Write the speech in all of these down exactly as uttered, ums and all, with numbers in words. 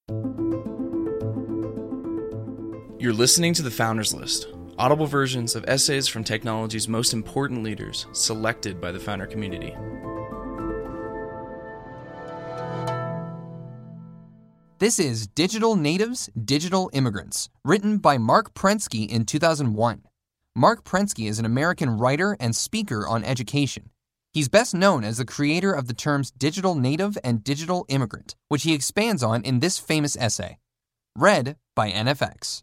You're listening to The Founders List, audible versions of essays from technology's most important leaders, selected by the founder community. This is Digital Natives, Digital Immigrants, written by Mark Prensky in two thousand one. Mark Prensky is an American writer and speaker on education. He's best known as the creator of the terms digital native and digital immigrant, which he expands on in this famous essay. Read by N F X.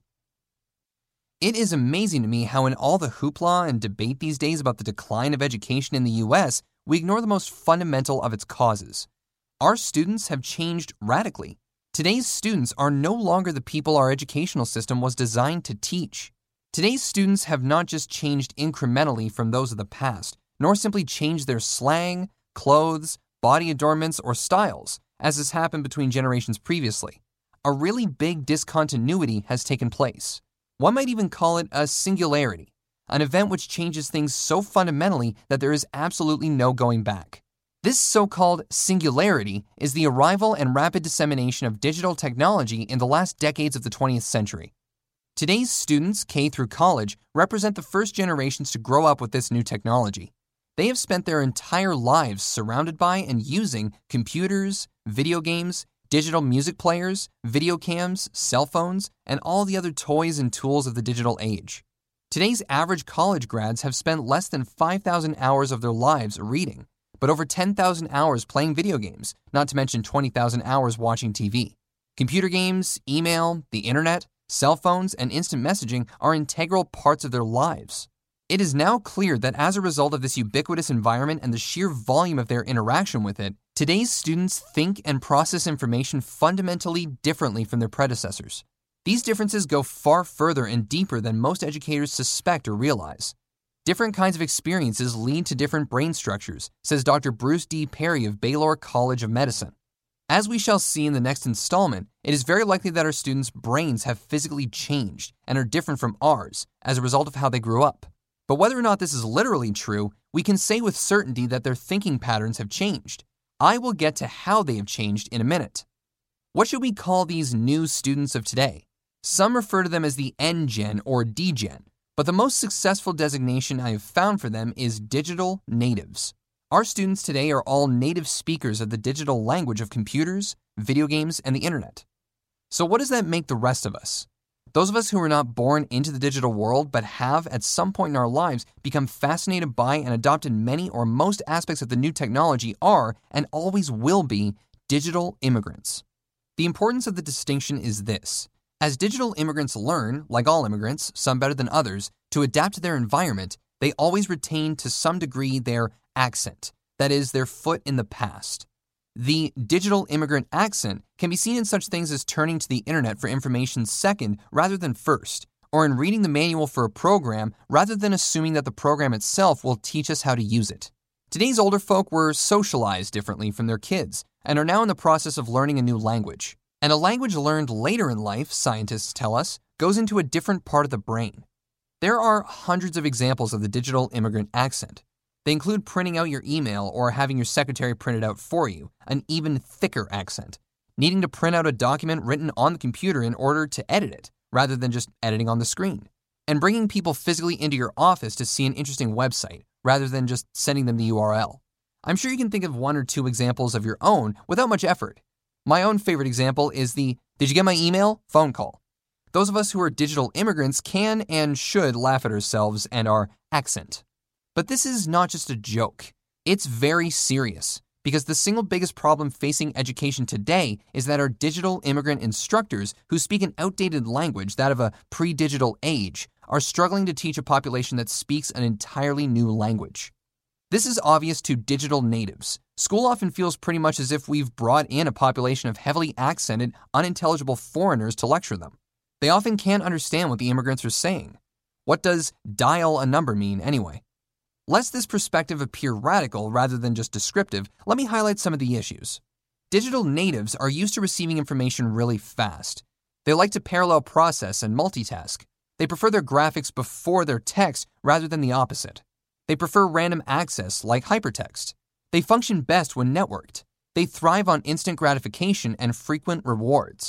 It is amazing to me how in all the hoopla and debate these days about the decline of education in the U S, we ignore the most fundamental of its causes. Our students have changed radically. Today's students are no longer the people our educational system was designed to teach. Today's students have not just changed incrementally from those of the past, nor simply changed their slang, clothes, body adornments, or styles, as has happened between generations previously. A really big discontinuity has taken place. One might even call it a singularity, an event which changes things so fundamentally that there is absolutely no going back. This so-called singularity is the arrival and rapid dissemination of digital technology in the last decades of the twentieth century. Today's students, K through college, represent the first generations to grow up with this new technology. They have spent their entire lives surrounded by and using computers, video games, digital music players, video cams, cell phones, and all the other toys and tools of the digital age. Today's average college grads have spent less than five thousand hours of their lives reading, but over ten thousand hours playing video games, not to mention twenty thousand hours watching T V. Computer games, email, the internet, cell phones, and instant messaging are integral parts of their lives. It is now clear that as a result of this ubiquitous environment and the sheer volume of their interaction with it, today's students think and process information fundamentally differently from their predecessors. These differences go far further and deeper than most educators suspect or realize. Different kinds of experiences lead to different brain structures, says Doctor Bruce D. Perry of Baylor College of Medicine. As we shall see in the next installment, it is very likely that our students' brains have physically changed and are different from ours as a result of how they grew up. But whether or not this is literally true, we can say with certainty that their thinking patterns have changed. I will get to how they have changed in a minute. What should we call these new students of today? Some refer to them as the N-Gen or D-Gen, but the most successful designation I have found for them is digital natives. Our students today are all native speakers of the digital language of computers, video games, and the internet. So what does that make the rest of us? Those of us who were not born into the digital world but have, at some point in our lives, become fascinated by and adopted many or most aspects of the new technology are, and always will be, digital immigrants. The importance of the distinction is this. As digital immigrants learn, like all immigrants, some better than others, to adapt to their environment, they always retain to some degree their accent, that is, their foot in the past. The digital immigrant accent can be seen in such things as turning to the internet for information second rather than first, or in reading the manual for a program rather than assuming that the program itself will teach us how to use it. Today's older folk were socialized differently from their kids and are now in the process of learning a new language. And a language learned later in life, scientists tell us, goes into a different part of the brain. There are hundreds of examples of the digital immigrant accent. They include printing out your email or having your secretary print it out for you, an even thicker accent, needing to print out a document written on the computer in order to edit it, rather than just editing on the screen, and bringing people physically into your office to see an interesting website, rather than just sending them the U R L. I'm sure you can think of one or two examples of your own without much effort. My own favorite example is the, "Did you get my email?" phone call. Those of us who are digital immigrants can and should laugh at ourselves and our accent. But this is not just a joke. It's very serious, because the single biggest problem facing education today is that our digital immigrant instructors who speak an outdated language, that of a pre-digital age, are struggling to teach a population that speaks an entirely new language. This is obvious to digital natives. School often feels pretty much as if we've brought in a population of heavily accented, unintelligible foreigners to lecture them. They often can't understand what the immigrants are saying. What does dial a number mean anyway? Lest this perspective appear radical rather than just descriptive, let me highlight some of the issues. Digital natives are used to receiving information really fast. They like to parallel process and multitask. They prefer their graphics before their text rather than the opposite. They prefer random access like hypertext. They function best when networked. They thrive on instant gratification and frequent rewards.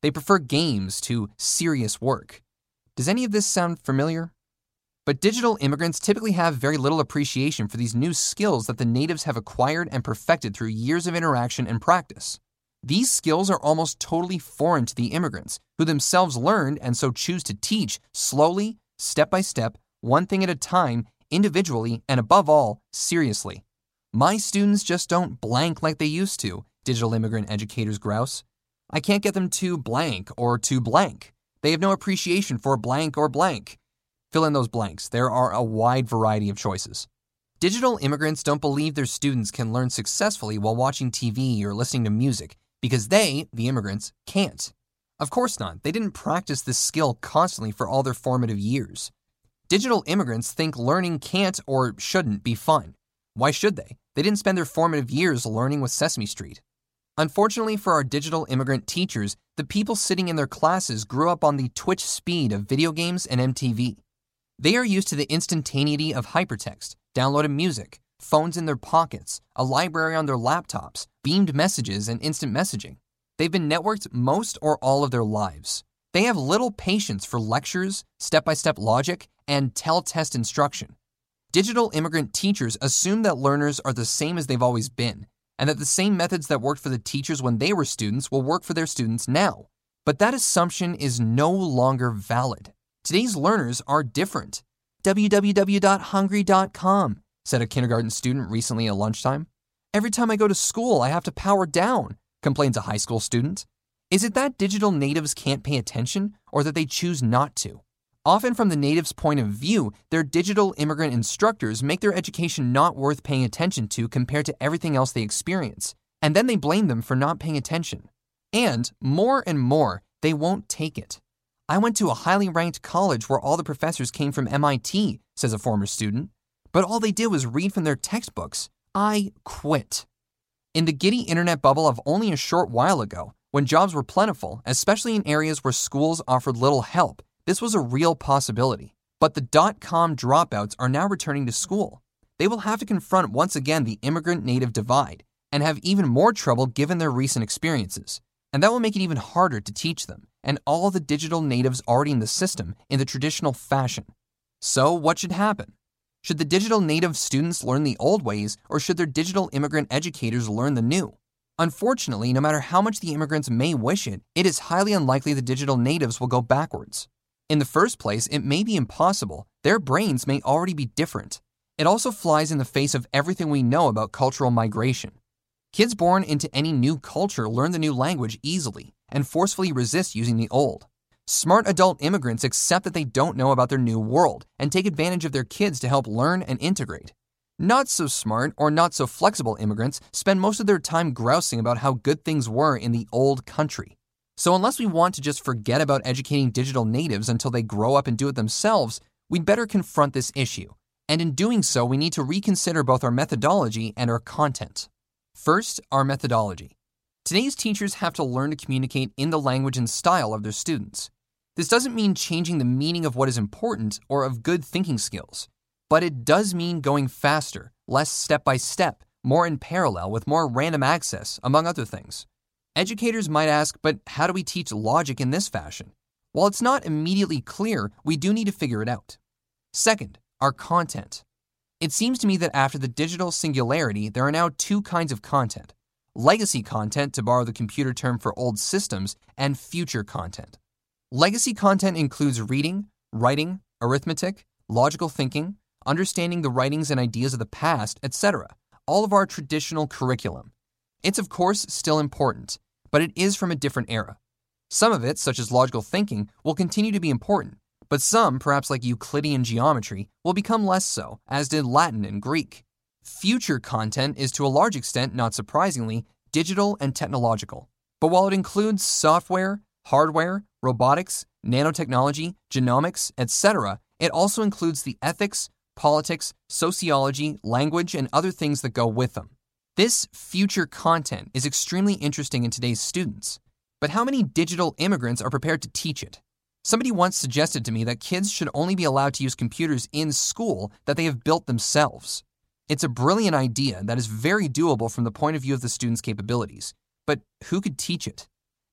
They prefer games to serious work. Does any of this sound familiar? But digital immigrants typically have very little appreciation for these new skills that the natives have acquired and perfected through years of interaction and practice. These skills are almost totally foreign to the immigrants, who themselves learned and so choose to teach slowly, step by step, one thing at a time, individually, and above all, seriously. My students just don't blank like they used to, digital immigrant educators grouse. I can't get them to blank or to blank. They have no appreciation for blank or blank. Fill in those blanks. There are a wide variety of choices. Digital immigrants don't believe their students can learn successfully while watching T V or listening to music because they, the immigrants, can't. Of course not. They didn't practice this skill constantly for all their formative years. Digital immigrants think learning can't or shouldn't be fun. Why should they? They didn't spend their formative years learning with Sesame Street. Unfortunately for our digital immigrant teachers, the people sitting in their classes grew up on the twitch speed of video games and M T V. They are used to the instantaneity of hypertext, downloaded music, phones in their pockets, a library on their laptops, beamed messages, and instant messaging. They've been networked most or all of their lives. They have little patience for lectures, step-by-step logic, and tell-test instruction. Digital immigrant teachers assume that learners are the same as they've always been, and that the same methods that worked for the teachers when they were students will work for their students now. But that assumption is no longer valid. Today's learners are different. w w w dot hungry dot com, said a kindergarten student recently at lunchtime. Every time I go to school, I have to power down, complains a high school student. Is it that digital natives can't pay attention, or that they choose not to? Often from the natives' point of view, their digital immigrant instructors make their education not worth paying attention to compared to everything else they experience, and then they blame them for not paying attention. And, more and more, they won't take it. I went to a highly ranked college where all the professors came from M I T, says a former student, but all they did was read from their textbooks. I quit. In the giddy internet bubble of only a short while ago, when jobs were plentiful, especially in areas where schools offered little help, this was a real possibility. But the dot-com dropouts are now returning to school. They will have to confront once again the immigrant-native divide and have even more trouble given their recent experiences. And that will make it even harder to teach them and all the digital natives already in the system in the traditional fashion. So what should happen? Should the digital native students learn the old ways, or should their digital immigrant educators learn the new? Unfortunately, no matter how much the immigrants may wish it, it is highly unlikely the digital natives will go backwards. In the first place, it may be impossible. Their brains may already be different. It also flies in the face of everything we know about cultural migration. Kids born into any new culture learn the new language easily and forcefully resist using the old. Smart adult immigrants accept that they don't know about their new world and take advantage of their kids to help learn and integrate. Not so smart or not so flexible immigrants spend most of their time grousing about how good things were in the old country. So unless we want to just forget about educating digital natives until they grow up and do it themselves, we'd better confront this issue. And in doing so, we need to reconsider both our methodology and our content. First, our methodology. Today's teachers have to learn to communicate in the language and style of their students. This doesn't mean changing the meaning of what is important or of good thinking skills, but it does mean going faster, less step by step, more in parallel with more random access, among other things. Educators might ask, but how do we teach logic in this fashion? While it's not immediately clear, we do need to figure it out. Second, our content. It seems to me that after the digital singularity, there are now two kinds of content. Legacy content, to borrow the computer term for old systems, and future content. Legacy content includes reading, writing, arithmetic, logical thinking, understanding the writings and ideas of the past, et cetera, all of our traditional curriculum. It's of course still important, but it is from a different era. Some of it, such as logical thinking, will continue to be important, but some, perhaps like Euclidean geometry, will become less so, as did Latin and Greek. Future content is to a large extent, not surprisingly, digital and technological. But while it includes software, hardware, robotics, nanotechnology, genomics, et cetera, it also includes the ethics, politics, sociology, language, and other things that go with them. This future content is extremely interesting in today's students. But how many digital immigrants are prepared to teach it? Somebody once suggested to me that kids should only be allowed to use computers in school that they have built themselves. It's a brilliant idea that is very doable from the point of view of the student's capabilities. But who could teach it?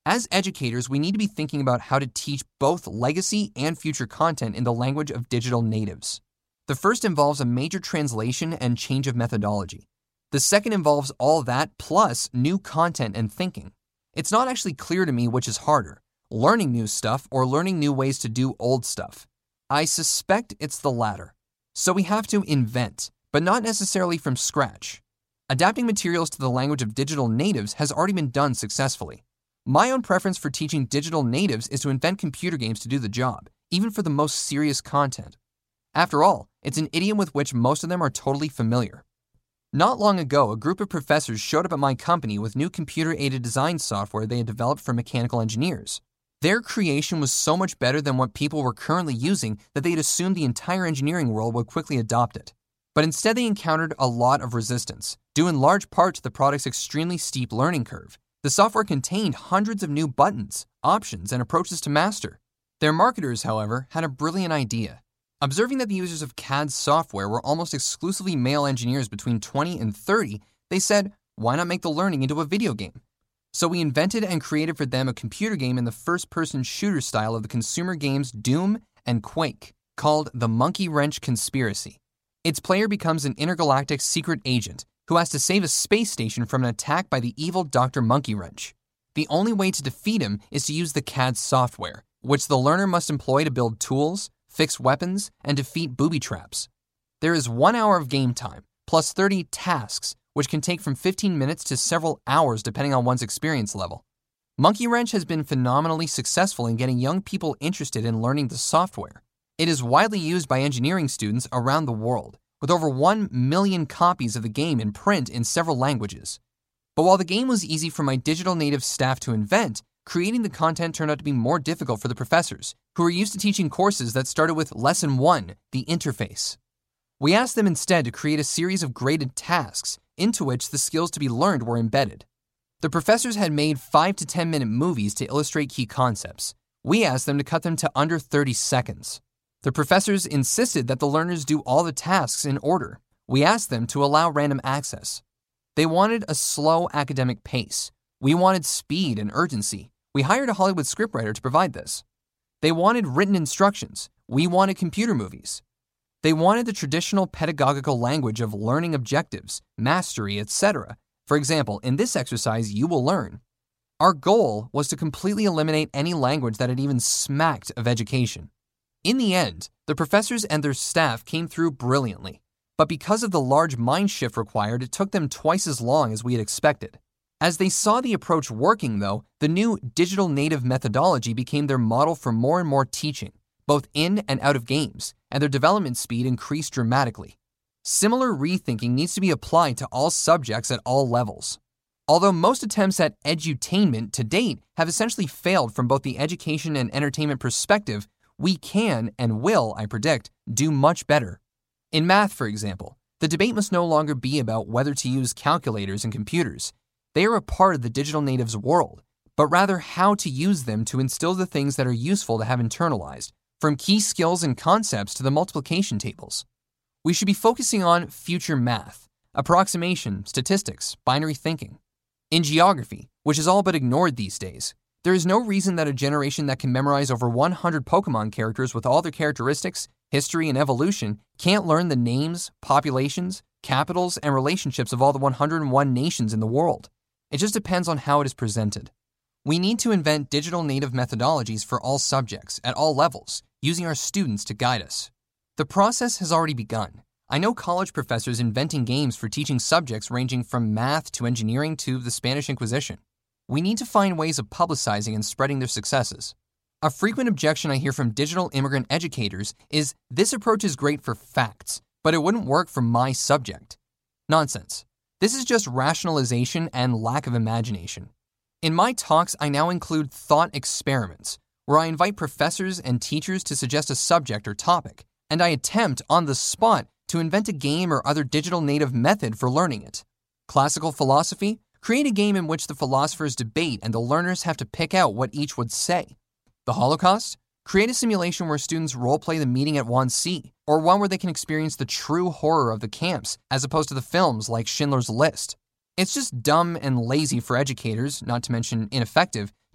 As educators, we need to be thinking about how to teach both legacy and future content in the language of digital natives. The first involves a major translation and change of methodology. The second involves all that plus new content and thinking. It's not actually clear to me which is harder, learning new stuff or learning new ways to do old stuff. I suspect it's the latter. So we have to invent, but not necessarily from scratch. Adapting materials to the language of digital natives has already been done successfully. My own preference for teaching digital natives is to invent computer games to do the job, even for the most serious content. After all, it's an idiom with which most of them are totally familiar. Not long ago, a group of professors showed up at my company with new computer-aided design software they had developed for mechanical engineers. Their creation was so much better than what people were currently using that they had assumed the entire engineering world would quickly adopt it. But instead they encountered a lot of resistance, due in large part to the product's extremely steep learning curve. The software contained hundreds of new buttons, options, and approaches to master. Their marketers, however, had a brilliant idea. Observing that the users of C A D software were almost exclusively male engineers between twenty and thirty, they said, why not make the learning into a video game? So we invented and created for them a computer game in the first-person shooter style of the consumer games Doom and Quake, called The Monkey Wrench Conspiracy. Its player becomes an intergalactic secret agent who has to save a space station from an attack by the evil Doctor Monkey Wrench. The only way to defeat him is to use the C A D software, which the learner must employ to build tools, fix weapons, and defeat booby traps. There is one hour of game time, plus thirty tasks, which can take from fifteen minutes to several hours depending on one's experience level. Monkey Wrench has been phenomenally successful in getting young people interested in learning the software. It is widely used by engineering students around the world, with over one million copies of the game in print in several languages. But while the game was easy for my digital native staff to invent, creating the content turned out to be more difficult for the professors, who were used to teaching courses that started with Lesson one, the interface. We asked them instead to create a series of graded tasks into which the skills to be learned were embedded. The professors had made five to ten minute movies to illustrate key concepts. We asked them to cut them to under thirty seconds. The professors insisted that the learners do all the tasks in order. We asked them to allow random access. They wanted a slow academic pace. We wanted speed and urgency. We hired a Hollywood scriptwriter to provide this. They wanted written instructions. We wanted computer movies. They wanted the traditional pedagogical language of learning objectives, mastery, et cetera. For example, in this exercise, you will learn. Our goal was to completely eliminate any language that had even smacked of education. In the end, the professors and their staff came through brilliantly, but because of the large mind shift required, it took them twice as long as we had expected. As they saw the approach working, though, the new digital native methodology became their model for more and more teaching, both in and out of games, and their development speed increased dramatically. Similar rethinking needs to be applied to all subjects at all levels. Although most attempts at edutainment to date have essentially failed from both the education and entertainment perspective, we can and will, I predict, do much better. In math, for example, the debate must no longer be about whether to use calculators and computers. They are a part of the digital native's world, but rather how to use them to instill the things that are useful to have internalized, from key skills and concepts to the multiplication tables. We should be focusing on future math, approximation, statistics, binary thinking. In geography, which is all but ignored these days, there is no reason that a generation that can memorize over one hundred Pokemon characters with all their characteristics, history, and evolution can't learn the names, populations, capitals, and relationships of all the one hundred one nations in the world. It just depends on how it is presented. We need to invent digital native methodologies for all subjects, at all levels, using our students to guide us. The process has already begun. I know college professors inventing games for teaching subjects ranging from math to engineering to the Spanish Inquisition. We need to find ways of publicizing and spreading their successes. A frequent objection I hear from digital immigrant educators is, this approach is great for facts, but it wouldn't work for my subject. Nonsense. This is just rationalization and lack of imagination. In my talks, I now include thought experiments, where I invite professors and teachers to suggest a subject or topic, and I attempt, on the spot, to invent a game or other digital native method for learning it. Classical philosophy? Create a game in which the philosophers debate and the learners have to pick out what each would say. The Holocaust? Create a simulation where students role-play the meeting at Wannsee, or one where they can experience the true horror of the camps, as opposed to the films like Schindler's List. It's just dumb and lazy for educators, not to mention ineffective,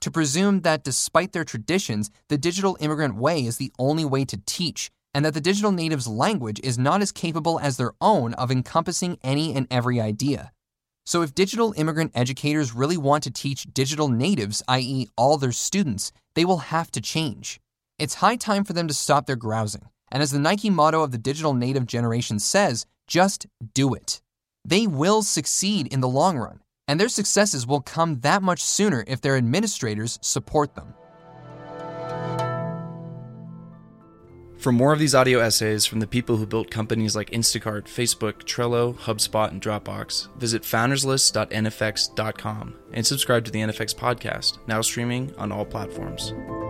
to presume that despite their traditions, the digital immigrant way is the only way to teach, and that the digital natives' language is not as capable as their own of encompassing any and every idea. So if digital immigrant educators really want to teach digital natives, that is all their students, they will have to change. It's high time for them to stop their grousing, and as the Nike motto of the digital native generation says, just do it. They will succeed in the long run, and their successes will come that much sooner if their administrators support them. For more of these audio essays from the people who built companies like Instacart, Facebook, Trello, HubSpot, and Dropbox, visit founderslist dot n f x dot com and subscribe to the N F X podcast, now streaming on all platforms.